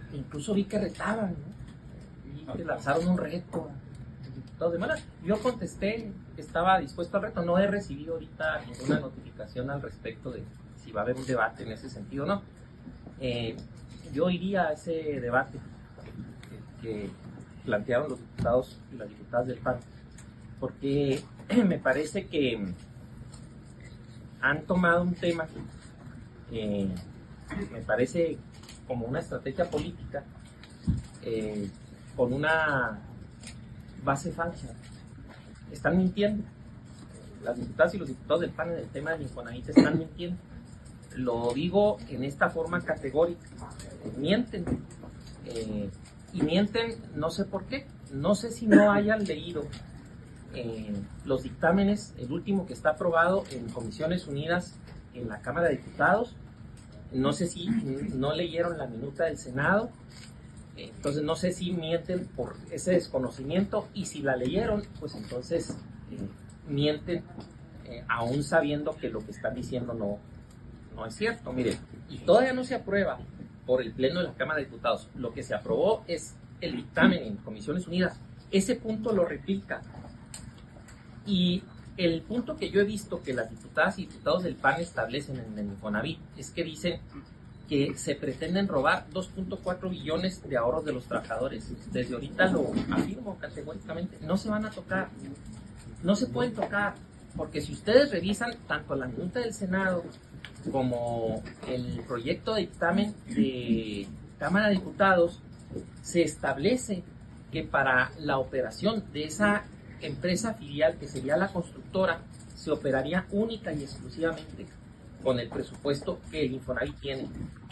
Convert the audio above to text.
incluso vi que retaban, ¿no? Vi que lanzaron un reto a los diputados de Morena. Yo contesté que estaba dispuesto al reto. No he recibido ahorita ninguna notificación al respecto de si va a haber un debate en ese sentido o no. Yo iría a ese debate que plantearon los diputados y las diputadas del PAN, porque me parece que han tomado un tema que me parece como una estrategia política con una base falsa. Están mintiendo. Las diputadas y los diputados del PAN en el tema del Infonavit están mintiendo. Lo digo en esta forma categórica. Mienten. Y mienten, no sé por qué. No sé si no hayan leído los dictámenes, el último que está aprobado en Comisiones Unidas en la Cámara de Diputados. No sé si no leyeron la minuta del Senado. Entonces no sé si mienten por ese desconocimiento, y si la leyeron, pues entonces mienten aún sabiendo que lo que están diciendo no es cierto. Miren, y todavía no se aprueba por el Pleno de la Cámara de Diputados. Lo que se aprobó es el dictamen en Comisiones Unidas. Ese punto lo replica. Y el punto que yo he visto que las diputadas y diputados del PAN establecen en el Infonavit es que dicen que se pretenden robar 2.4 billones de ahorros de los trabajadores. Desde ahorita lo afirmo categóricamente. No se van a tocar. No se pueden tocar. Porque si ustedes revisan tanto la minuta del Senado como el proyecto de dictamen de Cámara de Diputados, se establece que para la operación de esa empresa filial, que sería la constructora, se operaría única y exclusivamente con el presupuesto que el Infonavit tiene.